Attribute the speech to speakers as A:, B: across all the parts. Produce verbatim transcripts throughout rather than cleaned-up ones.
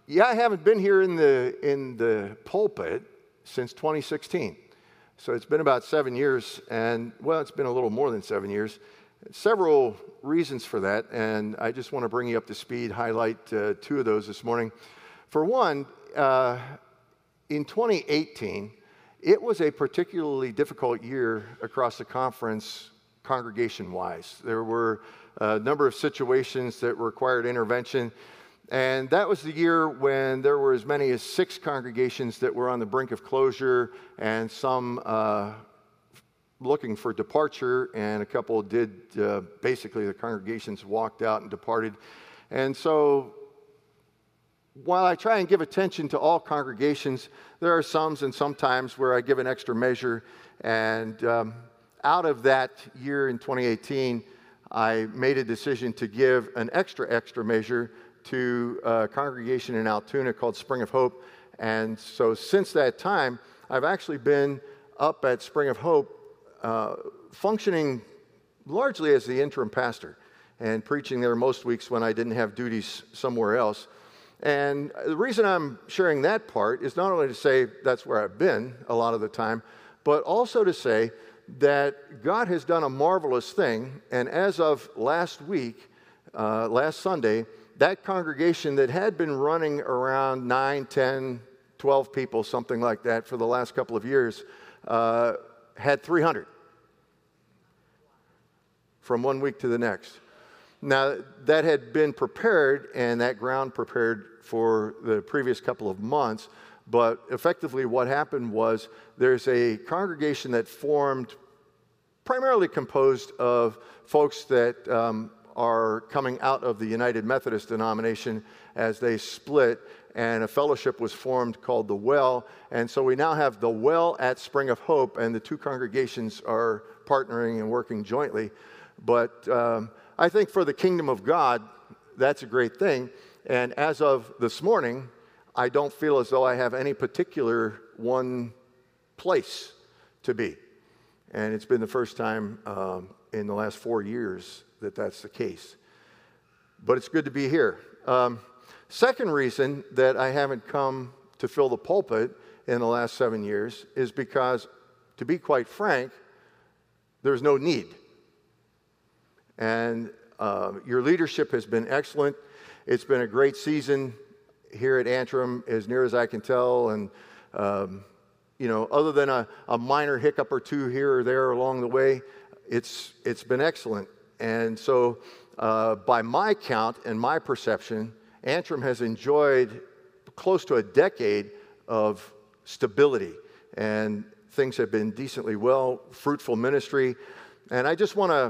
A: yeah, I haven't been here in the in the pulpit since twenty sixteen. So it's been about seven years, and well, it's been a little more than seven years. Several reasons for that, and I just want to bring you up to speed, highlight uh, two of those this morning. For one, uh, in twenty eighteen, it was a particularly difficult year across the conference congregation-wise. There were a number of situations that required intervention, and that was the year when there were as many as six congregations that were on the brink of closure, and some uh, looking for departure, and a couple did, uh, basically the congregations walked out and departed. And so while I try and give attention to all congregations, there are some and sometimes where I give an extra measure. And um, out of that year in twenty eighteen, I made a decision to give an extra, extra measure to a congregation in Altoona called Spring of Hope. And so since that time, I've actually been up at Spring of Hope uh, functioning largely as the interim pastor and preaching there most weeks when I didn't have duties somewhere else. And the reason I'm sharing that part is not only to say that's where I've been a lot of the time, but also to say that God has done a marvelous thing. And as of last week, uh, last Sunday, that congregation that had been running around nine, ten, twelve people, something like that, for the last couple of years, uh, had three hundred from one week to the next. Now, that had been prepared, and that ground prepared for the previous couple of months, but effectively what happened was there's a congregation that formed primarily composed of folks that um, are coming out of the United Methodist denomination as they split, and a fellowship was formed called The Well, and so we now have The Well at Spring of Hope, and the two congregations are partnering and working jointly. But um, I think for the kingdom of God, that's a great thing. And as of this morning, I don't feel as though I have any particular one place to be. And it's been the first time um, in the last four years that that's the case. But it's good to be here. Um, second reason that I haven't come to fill the pulpit in the last seven years is because, to be quite frank, there's no need. And uh, your leadership has been excellent. It's been a great season here at Antrim, as near as I can tell. And, um, you know, other than a, a minor hiccup or two here or there along the way, it's it's been excellent. And so uh, by my count and my perception, Antrim has enjoyed close to a decade of stability. And things have been decently well, fruitful ministry. And I just want to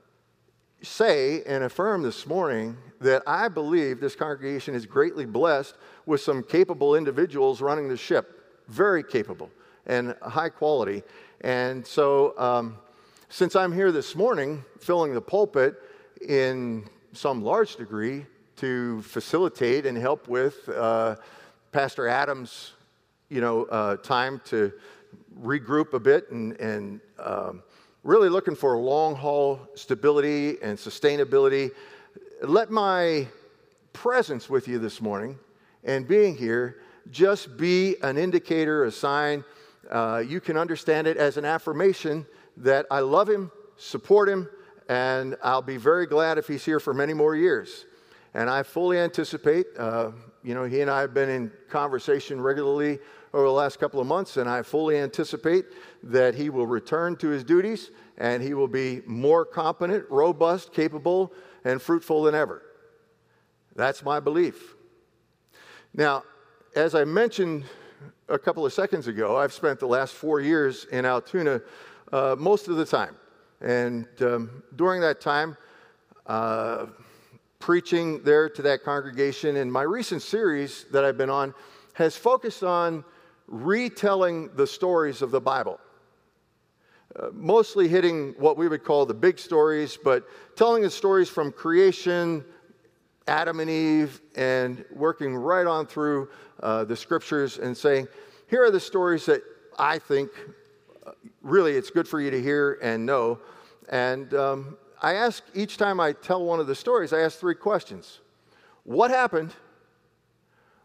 A: say and affirm this morning that I believe this congregation is greatly blessed with some capable individuals running the ship, very capable and high quality. And so um, since I'm here this morning filling the pulpit in some large degree to facilitate and help with uh, Pastor Adams' you know, uh, time to regroup a bit and, and um, really looking for long-haul stability and sustainability, let my presence with you this morning and being here just be an indicator, a sign. Uh, you can understand it as an affirmation that I love him, support him, and I'll be very glad if he's here for many more years. And I fully anticipate, uh, you know, he and I have been in conversation regularly over the last couple of months, and I fully anticipate that he will return to his duties and he will be more competent, robust, capable, and fruitful than ever. That's my belief. Now, as I mentioned a couple of seconds ago, I've spent the last four years in Altoona uh, most of the time. And um, during that time, uh, preaching there to that congregation, and my recent series that I've been on has focused on retelling the stories of the Bible. Uh, mostly hitting what we would call the big stories, but telling the stories from creation, Adam and Eve, and working right on through uh, the scriptures and saying, here are the stories that I think uh, really it's good for you to hear and know. And um, I ask, each time I tell one of the stories, I ask three questions. What happened?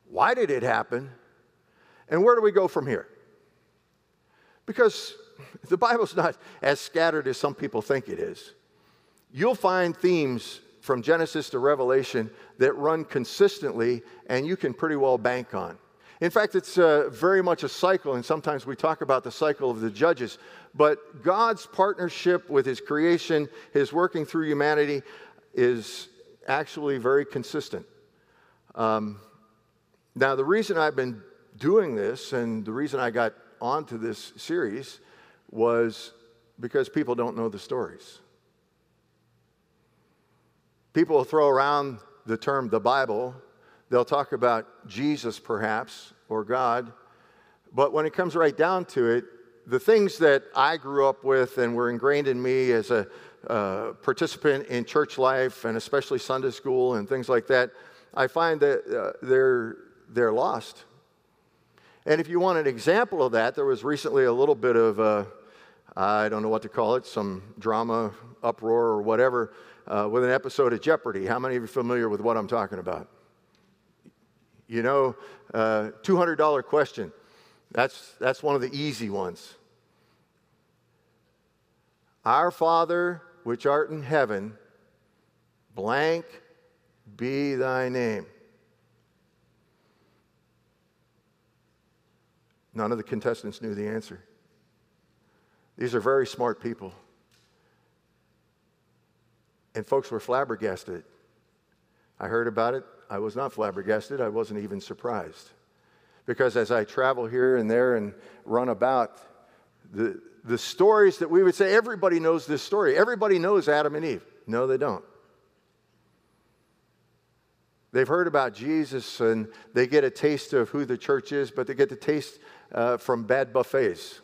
A: Why did it happen? And where do we go from here? Because the Bible's not as scattered as some people think it is. You'll find themes from Genesis to Revelation that run consistently and you can pretty well bank on. In fact, it's uh, very much a cycle, and sometimes we talk about the cycle of the judges, but God's partnership with his creation, his working through humanity, is actually very consistent. Um, now, the reason I've been doing this and the reason I got onto this series was because people don't know the stories. People will throw around the term the Bible. They'll talk about Jesus perhaps, or God. But when it comes right down to it, the things that I grew up with and were ingrained in me as a uh, participant in church life, and especially Sunday school and things like that, I find that uh, they're, they're lost. And if you want an example of that, there was recently a little bit of, uh, I don't know what to call it, some drama, uproar, or whatever, uh, with an episode of Jeopardy. How many of you are familiar with what I'm talking about? You know, uh, two hundred dollars question. That's, that's one of the easy ones. Our Father, which art in heaven, blank be thy name. None of the contestants knew the answer. These are very smart people. And folks were flabbergasted. I heard about it. I was not flabbergasted. I wasn't even surprised. Because as I travel here and there and run about, the, the stories that we would say, everybody knows this story. Everybody knows Adam and Eve. No, they don't. They've heard about Jesus and they get a taste of who the church is, but they get the taste uh, from bad buffets.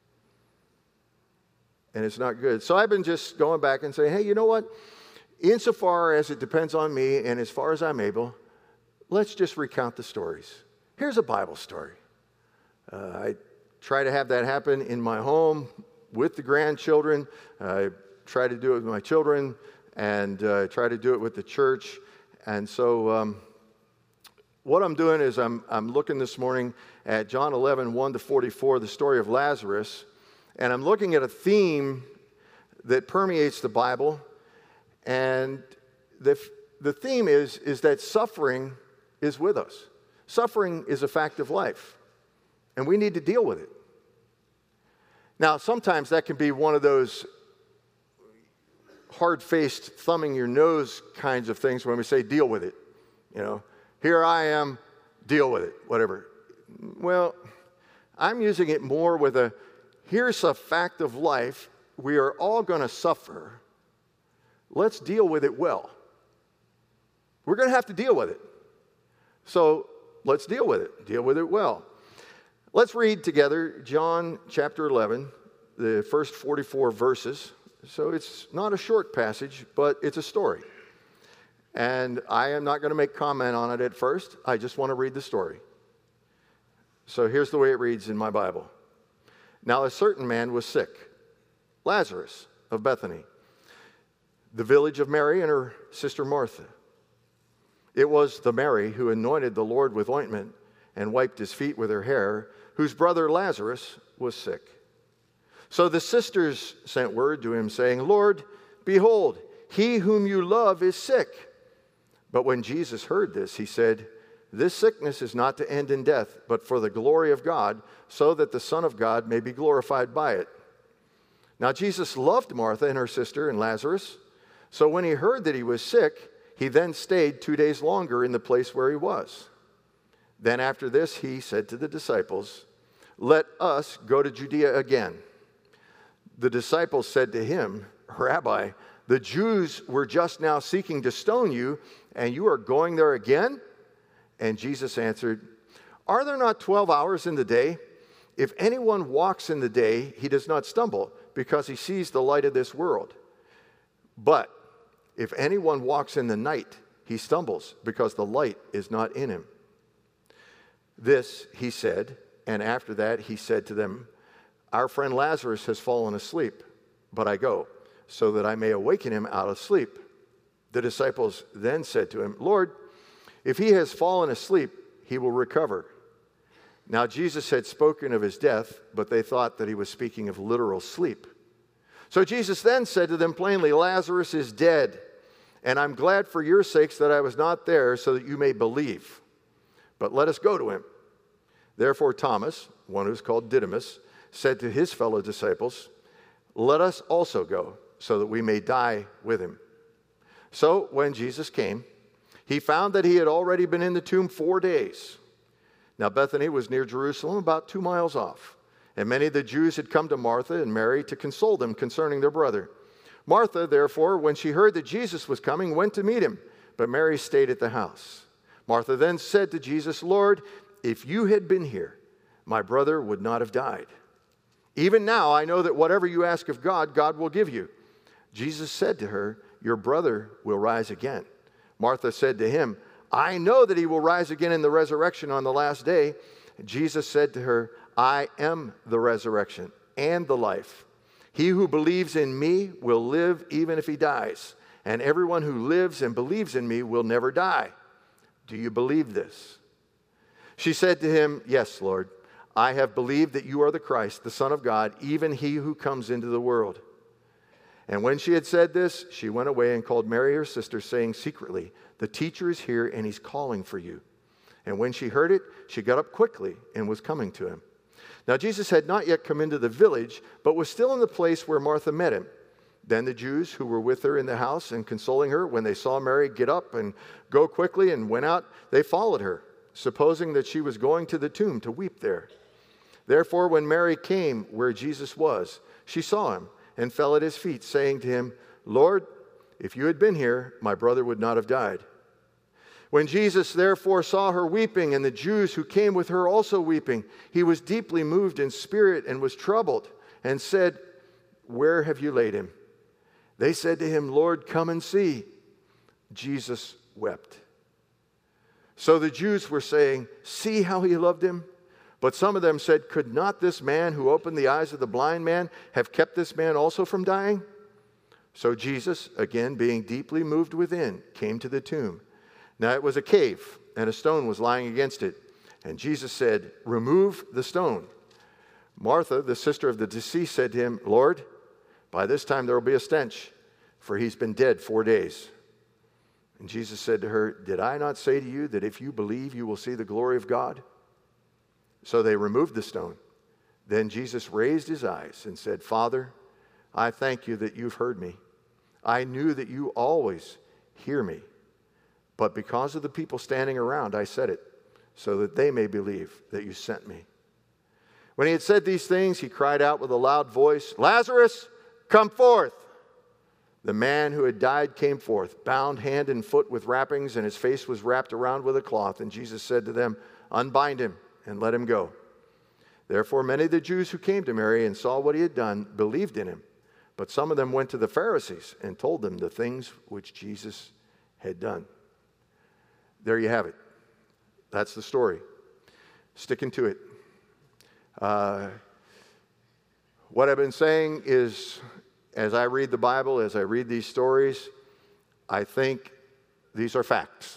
A: And it's not good. So I've been just going back and saying, hey, you know what? Insofar as it depends on me and as far as I'm able, let's just recount the stories. Here's a Bible story. Uh, I try to have that happen in my home with the grandchildren. I try to do it with my children and uh, try to do it with the church. And so um, what I'm doing is I'm, I'm looking this morning at John eleven, one to forty-four, the story of Lazarus. And I'm looking at a theme that permeates the Bible. And the, the theme is, is that suffering is with us. Suffering is a fact of life. And we need to deal with it. Now, sometimes that can be one of those hard-faced, thumbing your nose kinds of things when we say deal with it. You know, here I am, deal with it, whatever. Well, I'm using it more with a, here's a fact of life. We are all going to suffer. Let's deal with it well. We're going to have to deal with it. So let's deal with it. Deal with it well. Let's read together John chapter eleven, the first forty-four verses. So it's not a short passage, but it's a story. And I am not going to make comment on it at first. I just want to read the story. So here's the way it reads in my Bible. Now a certain man was sick, Lazarus of Bethany, the village of Mary and her sister Martha. It was the Mary who anointed the Lord with ointment and wiped his feet with her hair, whose brother Lazarus was sick. So the sisters sent word to him, saying, Lord, behold, he whom you love is sick. But when Jesus heard this, he said, this sickness is not to end in death, but for the glory of God, so that the Son of God may be glorified by it. Now Jesus loved Martha and her sister and Lazarus. So when he heard that he was sick, he then stayed two days longer in the place where he was. Then after this, he said to the disciples, let us go to Judea again. The disciples said to him, Rabbi, the Jews were just now seeking to stone you, and you are going there again? And Jesus answered, are there not twelve hours in the day? If anyone walks in the day, he does not stumble, because he sees the light of this world. But if anyone walks in the night, he stumbles, because the light is not in him. This he said, and after that he said to them, our friend Lazarus has fallen asleep, but I go, so that I may awaken him out of sleep. The disciples then said to him, Lord, if he has fallen asleep, he will recover." Now Jesus had spoken of his death, but they thought that he was speaking of literal sleep. So Jesus then said to them plainly, "Lazarus is dead, and I'm glad for your sakes that I was not there, so that you may believe. But let us go to him." Therefore Thomas, one who's called Didymus, said to his fellow disciples, "Let us also go, so that we may die with him." So when Jesus came, he found that he had already been in the tomb four days. Now Bethany was near Jerusalem, about two miles off, and many of the Jews had come to Martha and Mary to console them concerning their brother. Martha, therefore, when she heard that Jesus was coming, went to meet him, but Mary stayed at the house. Martha then said to Jesus, "Lord, if you had been here, my brother would not have died. Even now I know that whatever you ask of God, God will give you." Jesus said to her, "Your brother will rise again." Martha said to him, "I know that he will rise again in the resurrection on the last day." Jesus said to her, "I am the resurrection and the life. He who believes in me will live even if he dies, and everyone who lives and believes in me will never die. Do you believe this?" She said to him, "Yes, Lord. I have believed that you are the Christ, the Son of God, even he who comes into the world." And when she had said this, she went away and called Mary her sister, saying secretly, "The teacher is here and he's calling for you." And when she heard it, she got up quickly and was coming to him. Now Jesus had not yet come into the village, but was still in the place where Martha met him. Then the Jews who were with her in the house and consoling her, when they saw Mary get up and go quickly and went out, they followed her, supposing that she was going to the tomb to weep there. Therefore, when Mary came where Jesus was, she saw him and fell at his feet, saying to him, "Lord, if you had been here, my brother would not have died." When Jesus therefore saw her weeping, and the Jews who came with her also weeping, he was deeply moved in spirit and was troubled, and said, "Where have you laid him?" They said to him, "Lord, come and see." Jesus wept. So the Jews were saying, "See how he loved him?" But some of them said, "Could not this man who opened the eyes of the blind man have kept this man also from dying?" So Jesus, again being deeply moved within, came to the tomb. Now it was a cave, and a stone was lying against it. And Jesus said, "Remove the stone." Martha, the sister of the deceased, said to him, "Lord, by this time there will be a stench, for he's been dead four days." And Jesus said to her, "Did I not say to you that if you believe, you will see the glory of God?" So they removed the stone. Then Jesus raised his eyes and said, "Father, I thank you that you've heard me. I knew that you always hear me. But because of the people standing around, I said it, so that they may believe that you sent me." When he had said these things, he cried out with a loud voice, "Lazarus, come forth!" The man who had died came forth, bound hand and foot with wrappings, and his face was wrapped around with a cloth. And Jesus said to them, "Unbind him and let him go." Therefore many of the Jews who came to Mary and saw what he had done believed in him. But some of them went to the Pharisees and told them the things which Jesus had done. There you have it. That's the story. Sticking to it. Uh, what I've been saying is, as I read the Bible, as I read these stories, I think these are facts.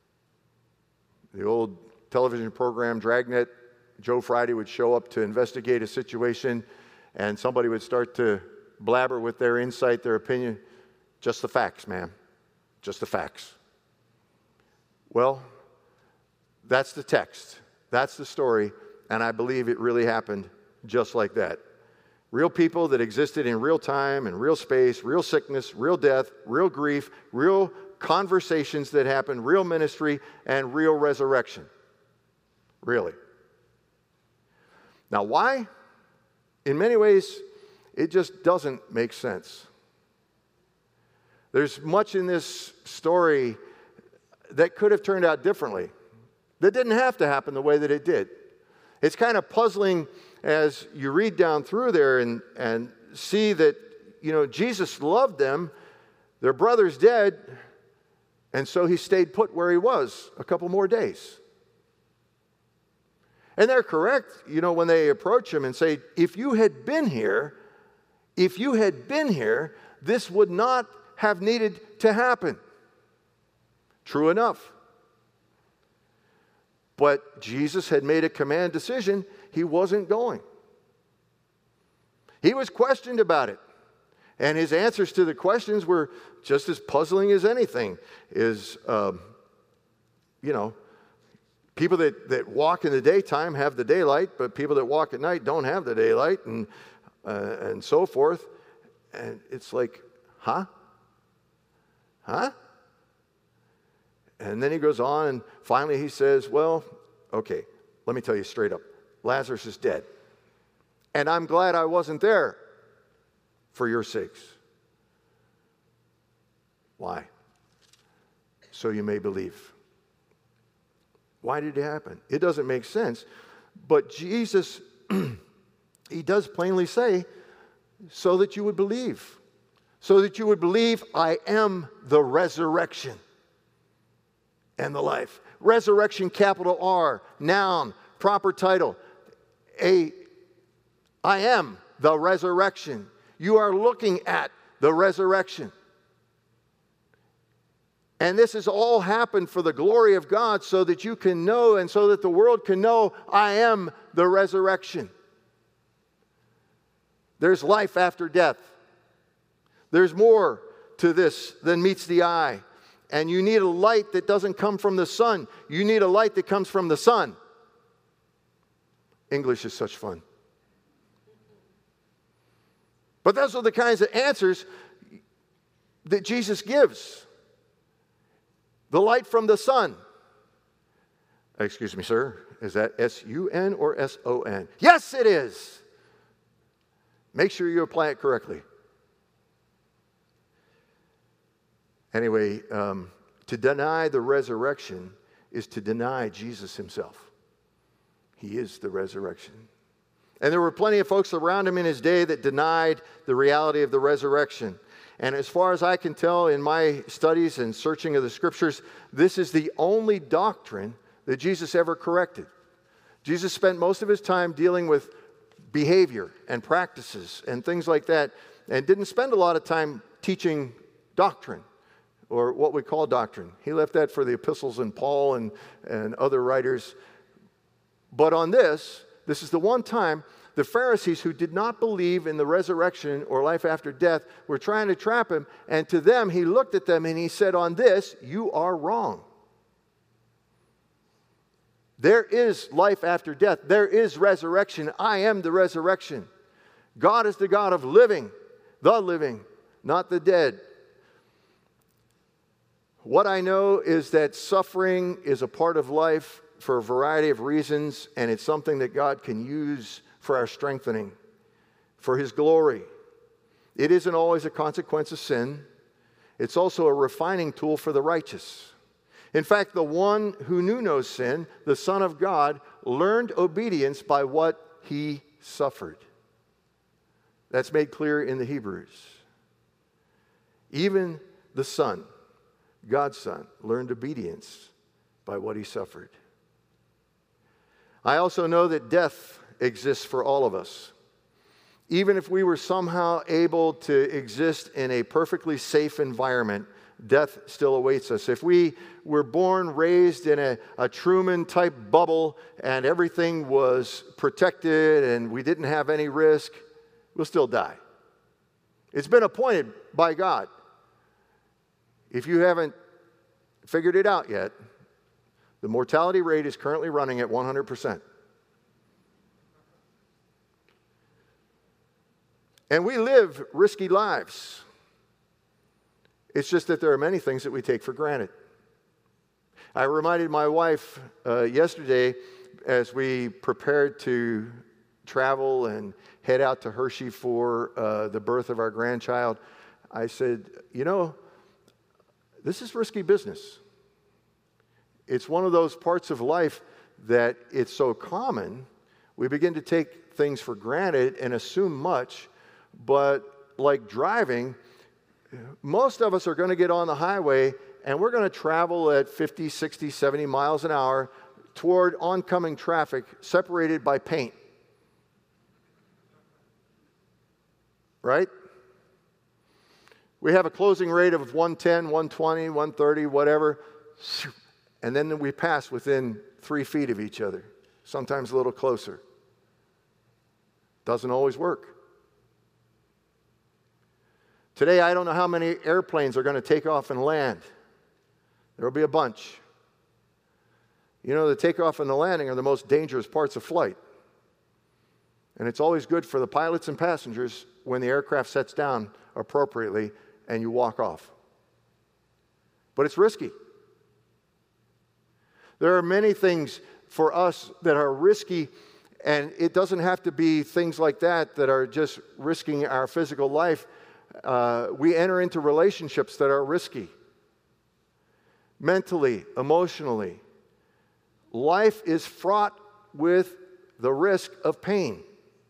A: The old television program Dragnet, Joe Friday would show up to investigate a situation, and somebody would start to blabber with their insight, their opinion. Just the facts, ma'am. Just the facts. Well, that's the text. That's the story, and I believe it really happened just like that. Real people that existed in real time and real space, real sickness, real death, real grief, real conversations that happened, real ministry, and real resurrection. Really. Now, why? In many ways, it just doesn't make sense. There's much in this story that could have turned out differently, that didn't have to happen the way that it did. It's kind of puzzling as you read down through there and, and see that, you know, Jesus loved them, their brother's dead, and so he stayed put where he was a couple more days. And they're correct, you know, when they approach him and say, if you had been here, if you had been here, this would not have needed to happen. True enough. But Jesus had made a command decision. He wasn't going. He was questioned about it. And his answers to the questions were just as puzzling as anything. Is, um, you know, people that, that walk in the daytime have the daylight, but people that walk at night don't have the daylight, and, uh, and so forth. And it's like, huh? Huh? And then he goes on, and finally he says, well, okay, let me tell you straight up. Lazarus is dead. And I'm glad I wasn't there for your sakes. Why? So you may believe. Why did it happen? It doesn't make sense. But Jesus, he does plainly say, so that you would believe. So that you would believe I am the resurrection and the life. Resurrection, capital R, noun, proper title. A, I am the resurrection. You are looking at the resurrection. And this has all happened for the glory of God so that you can know and so that the world can know I am the resurrection. There's life after death. There's more to this than meets the eye. And you need a light that doesn't come from the sun. You need a light that comes from the sun. English is such fun. But those are the kinds of answers that Jesus gives. The light from the sun. Excuse me, sir. Is that S U N or S O N? Yes, it is. Make sure you apply it correctly. Anyway, um, to deny the resurrection is to deny Jesus himself. He is the resurrection. And there were plenty of folks around him in his day that denied the reality of the resurrection. And as far as I can tell in my studies and searching of the scriptures, this is the only doctrine that Jesus ever corrected. Jesus spent most of his time dealing with behavior and practices and things like that, and didn't spend a lot of time teaching doctrine, or what we call doctrine. He left that for the epistles and Paul and, and other writers. But on this, this is the one time the Pharisees who did not believe in the resurrection or life after death were trying to trap him. And to them, he looked at them and he said, on this, you are wrong. There is life after death. There is resurrection. I am the resurrection. God is the God of living, the living, not the dead. What I know is that suffering is a part of life for a variety of reasons, and it's something that God can use for our strengthening, for his glory. It isn't always a consequence of sin. It's also a refining tool for the righteous. In fact, the one who knew no sin, the Son of God, learned obedience by what he suffered. That's made clear in the Hebrews. Even the Son, God's Son, learned obedience by what he suffered. I also know that death exists for all of us. Even if we were somehow able to exist in a perfectly safe environment, death still awaits us. If we were born, raised in a, a Truman-type bubble and everything was protected and we didn't have any risk, we'll still die. It's been appointed by God. If you haven't figured it out yet, the mortality rate is currently running at one hundred percent. And we live risky lives. It's just that there are many things that we take for granted. I reminded my wife uh, yesterday as we prepared to travel and head out to Hershey for uh, the birth of our grandchild. I said, you know, this is risky business. It's one of those parts of life that it's so common, we begin to take things for granted and assume much. But like driving, most of us are going to get on the highway and we're going to travel at fifty, sixty, seventy miles an hour toward oncoming traffic separated by paint. Right? We have a closing rate of one ten, one twenty, one thirty, whatever. and then we pass within three feet of each other, sometimes a little closer. Doesn't always work. Today, I don't know how many airplanes are going to take off and land. There will be a bunch. You know, the takeoff and the landing are the most dangerous parts of flight. And it's always good for the pilots and passengers when the aircraft sets down appropriately and you walk off. But it's risky. There are many things for us that are risky, and it doesn't have to be things like that that are just risking our physical life. Uh, we enter into relationships that are risky. Mentally, emotionally. Life is fraught with the risk of pain.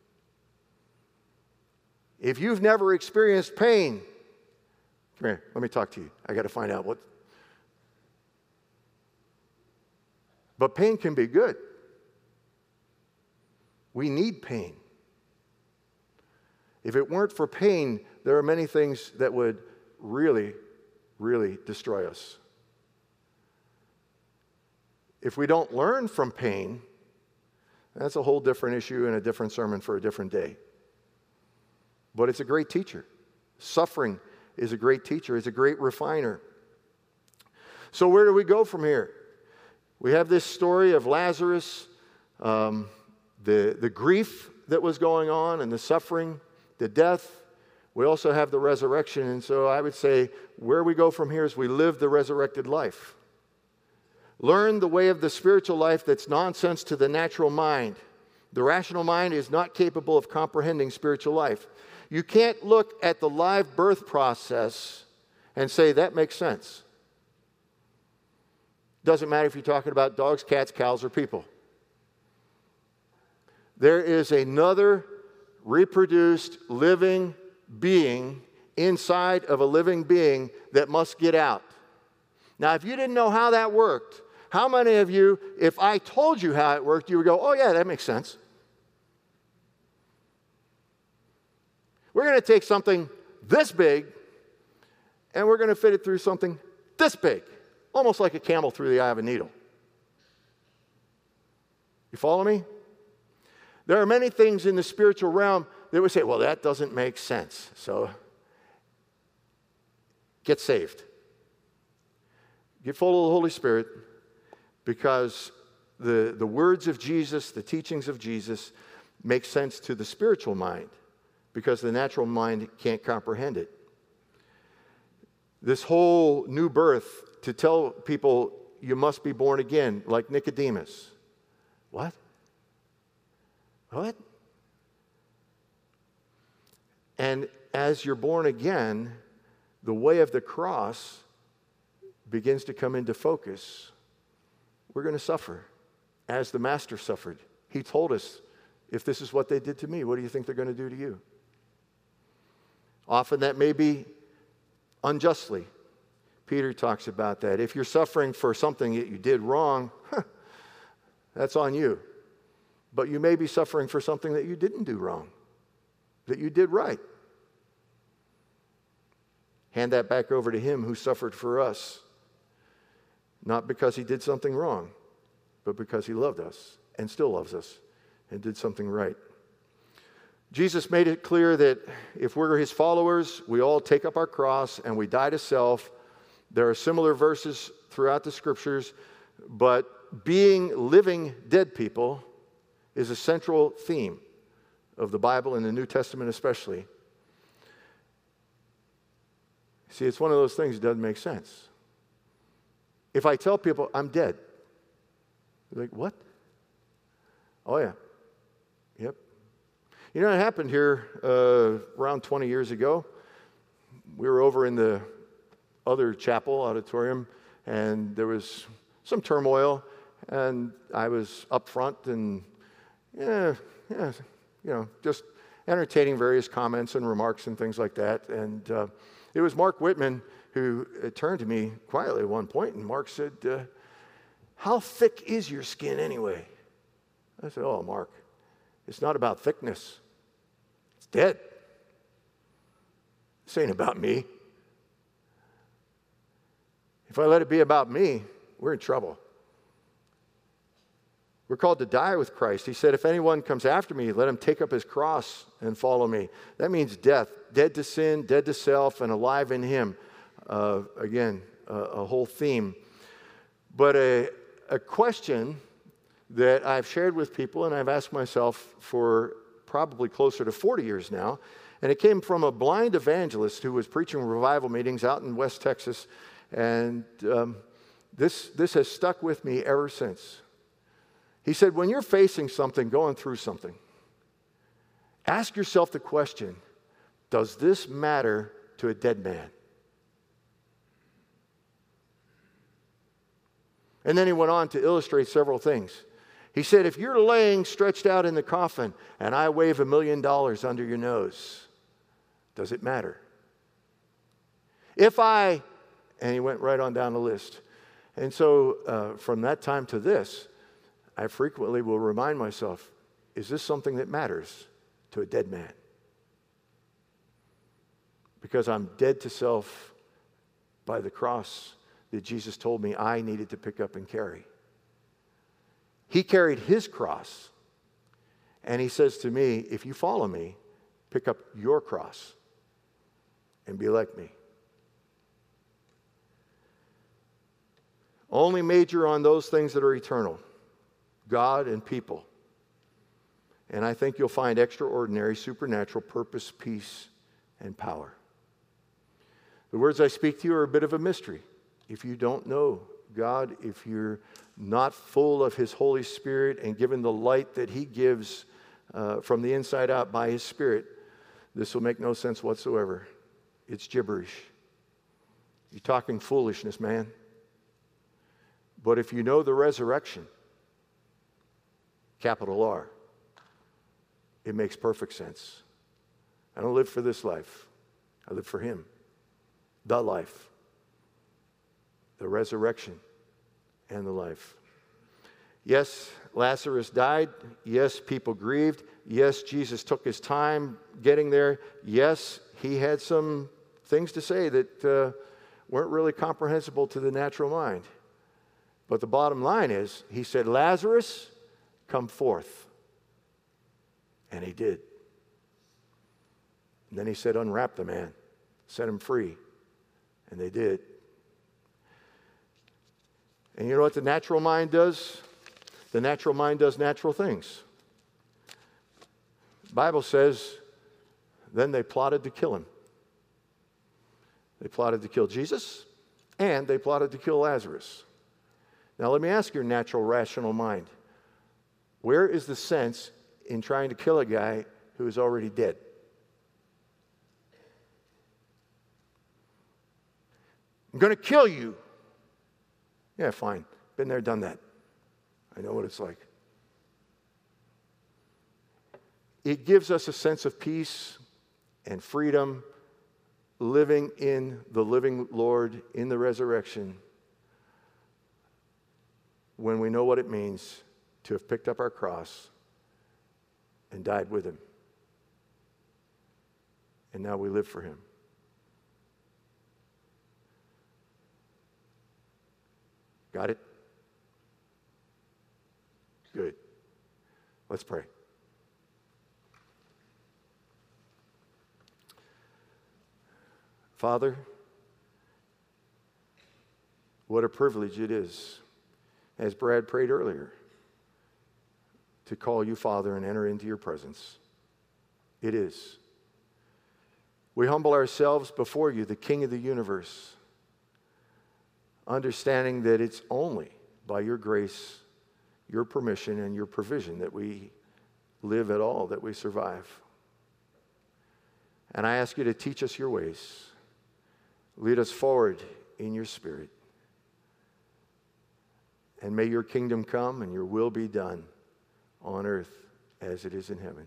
A: If you've never experienced pain, come here, let me talk to you. I got to find out what. But pain can be good. We need pain. If it weren't for pain, there are many things that would really, really destroy us. If we don't learn from pain, that's a whole different issue and a different sermon for a different day. But it's a great teacher. Suffering is a great teacher. It's a great refiner. So where do we go from here? We have this story of Lazarus, um, the, the grief that was going on and the suffering, the death. We also have the resurrection. And so I would say where we go from here is we live the resurrected life. Learn the way of the spiritual life that's nonsense to the natural mind. The rational mind is not capable of comprehending spiritual life. You can't look at the live birth process and say that makes sense. Doesn't matter if you're talking about dogs, cats, cows, or people. There is another reproduced living being inside of a living being that must get out. Now, if you didn't know how that worked, how many of you, if I told you how it worked, you would go, oh yeah, that makes sense. We're going to take something this big and we're going to fit it through something this big, almost like a camel through the eye of a needle. You follow me? There are many things in the spiritual realm that would say, well, that doesn't make sense. So get saved. Get full of the Holy Spirit, because the, the words of Jesus, the teachings of Jesus, make sense to the spiritual mind, because the natural mind can't comprehend it. This whole new birth, to tell people you must be born again, like Nicodemus. What? What? And as you're born again, the way of the cross begins to come into focus. We're going to suffer as the Master suffered. He told us, if this is what they did to me, what do you think they're going to do to you? Often that may be unjustly. Peter talks about that. If you're suffering for something that you did wrong, huh, that's on you. But you may be suffering for something that you didn't do wrong, that you did right. Hand that back over to him who suffered for us. Not because he did something wrong, but because he loved us and still loves us and did something right. Jesus made it clear that if we're his followers, we all take up our cross and we die to self. There are similar verses throughout the scriptures, but being living dead people is a central theme of the Bible and the New Testament especially. See, it's one of those things that doesn't make sense. If I tell people I'm dead, they're like, what? Oh, yeah. Yep. You know, it happened here uh, around twenty years ago. We were over in the other chapel auditorium, and there was some turmoil, and I was up front and, yeah, yeah, you know, just entertaining various comments and remarks and things like that. And uh, it was Mark Whitman who uh, turned to me quietly at one point, and Mark said, uh, how thick is your skin anyway? I said, oh, Mark, it's not about thickness. It's dead. This ain't about me. If I let it be about me, we're in trouble. We're called to die with Christ. He said, if anyone comes after me, let him take up his cross and follow me. That means death, dead to sin, dead to self, and alive in him. Uh, again, a, a whole theme. But a, a question that I've shared with people, and I've asked myself for probably closer to forty years now, and it came from a blind evangelist who was preaching revival meetings out in West Texas, and um, this, this has stuck with me ever since. He said, when you're facing something, going through something, ask yourself the question, does this matter to a dead man? And then he went on to illustrate several things. He said, if you're laying stretched out in the coffin and I wave a million dollars under your nose, does it matter? If I, and he went right on down the list. And so uh, from that time to this, I frequently will remind myself, is this something that matters to a dead man? Because I'm dead to self by the cross that Jesus told me I needed to pick up and carry. He carried his cross, and he says to me, if you follow me, pick up your cross and be like me. Only major on those things that are eternal. God and people. And I think you'll find extraordinary, supernatural purpose, peace, and power. The words I speak to you are a bit of a mystery. If you don't know God, if you're not full of his Holy Spirit and given the light that he gives uh, from the inside out by his Spirit, this will make no sense whatsoever. It's gibberish. You're talking foolishness, man. But if you know the resurrection, capital R, it makes perfect sense. I don't live for this life. I live for him. The life. The resurrection and the life. Yes, Lazarus died. Yes, people grieved. Yes, Jesus took his time getting there. Yes, he had some things to say that uh, weren't really comprehensible to the natural mind. But the bottom line is, he said, Lazarus, come forth. And he did. And then he said, unwrap the man, set him free. And they did. And you know what the natural mind does? The natural mind does natural things. The Bible says, then they plotted to kill him. They plotted to kill Jesus, and they plotted to kill Lazarus. Now let me ask your natural, rational mind, where is the sense in trying to kill a guy who is already dead? I'm going to kill you. Yeah, fine. Been there, done that. I know what it's like. It gives us a sense of peace and freedom, living in the living Lord in the resurrection, when we know what it means to have picked up our cross and died with him. And now we live for him. Got it? Good. Let's pray. Father, what a privilege it is, as Brad prayed earlier, to call you Father and enter into your presence. It is. We humble ourselves before you, the King of the universe, understanding that it's only by your grace, your permission, and your provision that we live at all, that we survive. And I ask you to teach us your ways. Lead us forward in your Spirit. And may your kingdom come and your will be done on earth as it is in heaven.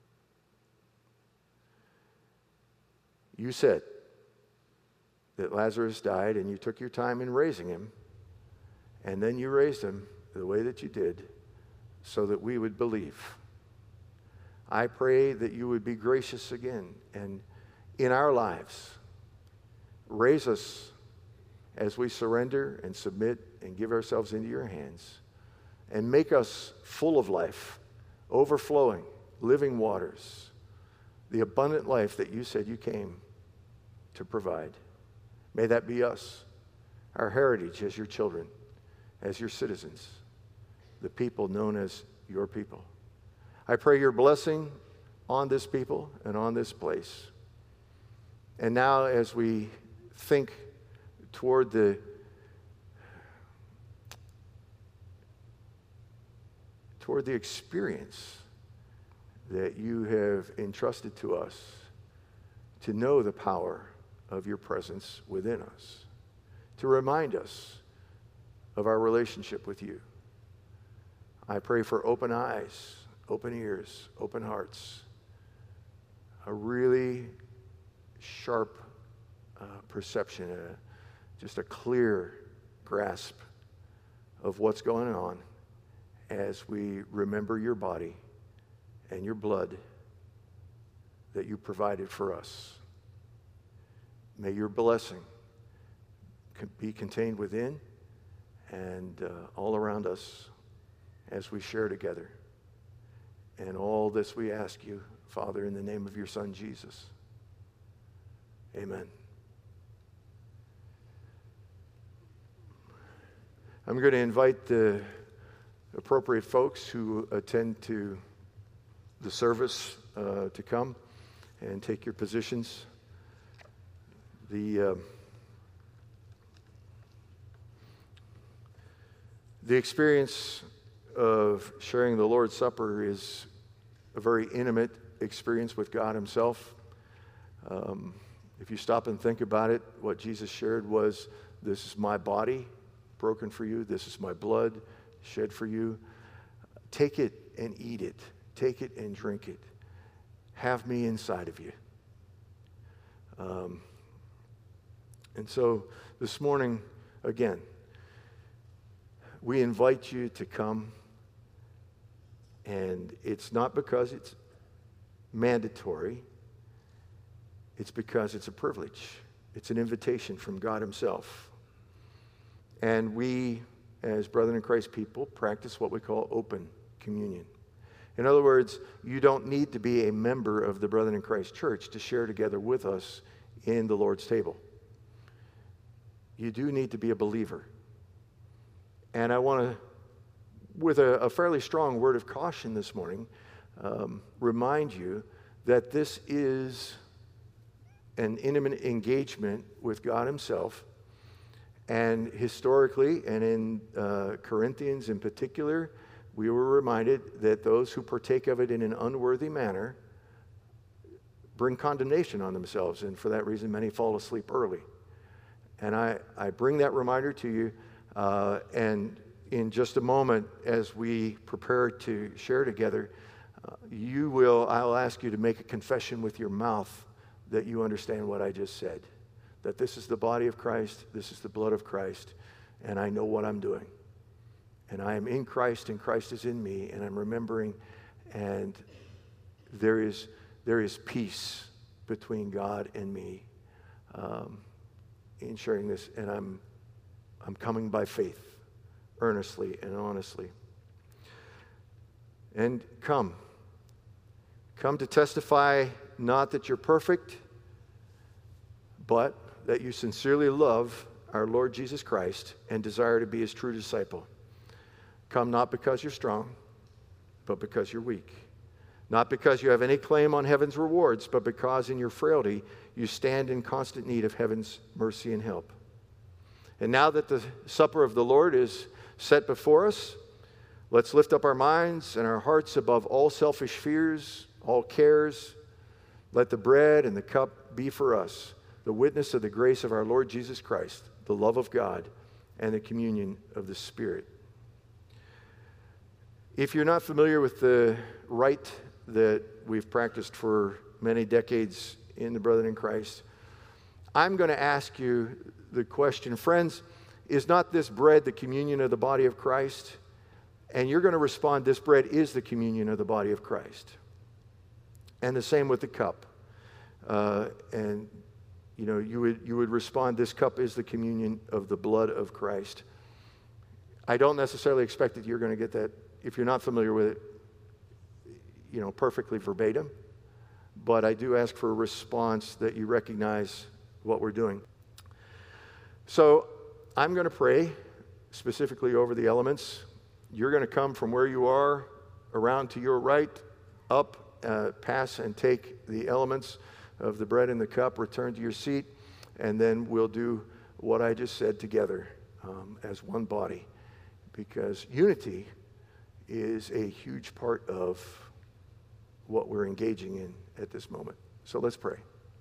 A: You said that Lazarus died and you took your time in raising him, and then you raised him the way that you did so that we would believe. I pray that you would be gracious again and in our lives raise us as we surrender and submit and give ourselves into your hands and make us full of life, overflowing, living waters, the abundant life that you said you came to provide. May that be us, our heritage as your children, as your citizens, the people known as your people. I pray your blessing on this people and on this place. And now as we think toward the toward the experience that you have entrusted to us, to know the power of your presence within us, to remind us of our relationship with you. I pray for open eyes, open ears, open hearts, a really sharp uh, perception, uh, just a clear grasp of what's going on as we remember your body and your blood that you provided for us. May your blessing be contained within and uh, all around us as we share together. And all this we ask you, Father, in the name of your Son, Jesus. Amen. I'm going to invite the appropriate folks who attend to the service uh, to come and take your positions. The uh, the experience of sharing the Lord's Supper is a very intimate experience with God himself. Um, if you stop and think about it, what Jesus shared was, this is my body broken for you. This is my blood shed for you. Take it and eat it. Take it and drink it. Have me inside of you. Um, and so this morning, again, we invite you to come. And it's not because it's mandatory. It's because it's a privilege. It's an invitation from God himself. And we, as Brethren in Christ people, practice what we call open communion. In other words, you don't need to be a member of the Brethren in Christ Church to share together with us in the Lord's table. You do need to be a believer. And I want to, with a, a fairly strong word of caution this morning, um, remind you that this is an intimate engagement with God himself. And historically, and in uh, Corinthians in particular, we were reminded that those who partake of it in an unworthy manner bring condemnation on themselves, and for that reason, many fall asleep early. And I, I bring that reminder to you, uh, and in just a moment, as we prepare to share together, uh, you will, I'll ask you to make a confession with your mouth that you understand what I just said, that this is the body of Christ, this is the blood of Christ, and I know what I'm doing. And I am in Christ, and Christ is in me, and I'm remembering, and there is there is peace between God and me um, in sharing this, and I'm I'm coming by faith, earnestly and honestly. And come, come to testify not that you're perfect, but that you sincerely love our Lord Jesus Christ and desire to be his true disciple. Come not because you're strong, but because you're weak. Not because you have any claim on heaven's rewards, but because in your frailty you stand in constant need of heaven's mercy and help. And now that the supper of the Lord is set before us, let's lift up our minds and our hearts above all selfish fears, all cares. Let the bread and the cup be for us the witness of the grace of our Lord Jesus Christ, the love of God, and the communion of the Spirit. If you're not familiar with the rite that we've practiced for many decades in the Brethren in Christ, I'm going to ask you the question, friends, is not this bread the communion of the body of Christ? And you're going to respond, this bread is the communion of the body of Christ. And the same with the cup. Uh, and, you know, you would, you would respond, this cup is the communion of the blood of Christ. I don't necessarily expect that you're going to get that, if you're not familiar with it, you know, perfectly verbatim. But I do ask for a response that you recognize what we're doing. So I'm going to pray specifically over the elements. You're going to come from where you are around to your right, up, uh, pass and take the elements of the bread and the cup, return to your seat, and then we'll do what I just said together um, as one body, because unity is a huge part of what we're engaging in at this moment. So let's pray.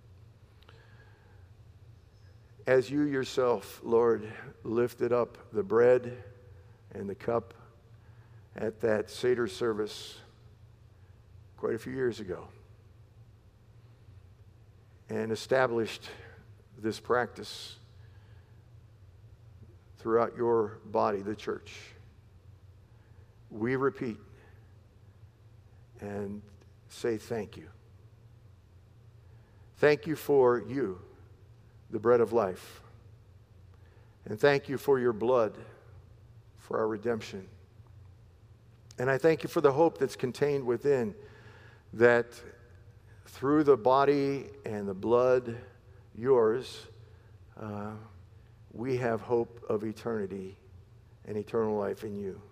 A: As you yourself, Lord, lifted up the bread and the cup at that Seder service quite a few years ago and established this practice throughout your body, the church, we repeat and say thank you. Thank you for you, the bread of life. And thank you for your blood, for our redemption. And I thank you for the hope that's contained within, that through the body and the blood, yours, uh, we have hope of eternity and eternal life in you.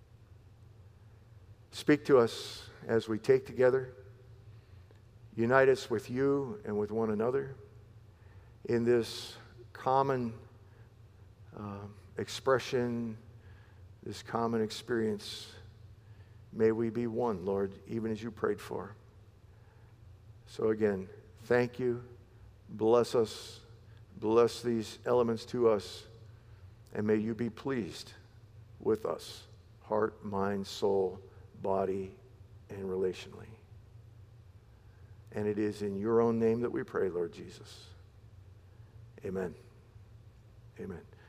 A: Speak to us as we take together. Unite us with you and with one another in this common uh, expression, this common experience. May we be one, Lord, even as you prayed for. So again, thank you. Bless us. Bless these elements to us. And may you be pleased with us, heart, mind, soul, body, and relationally. And it is in your own name that we pray, Lord Jesus. Amen. Amen.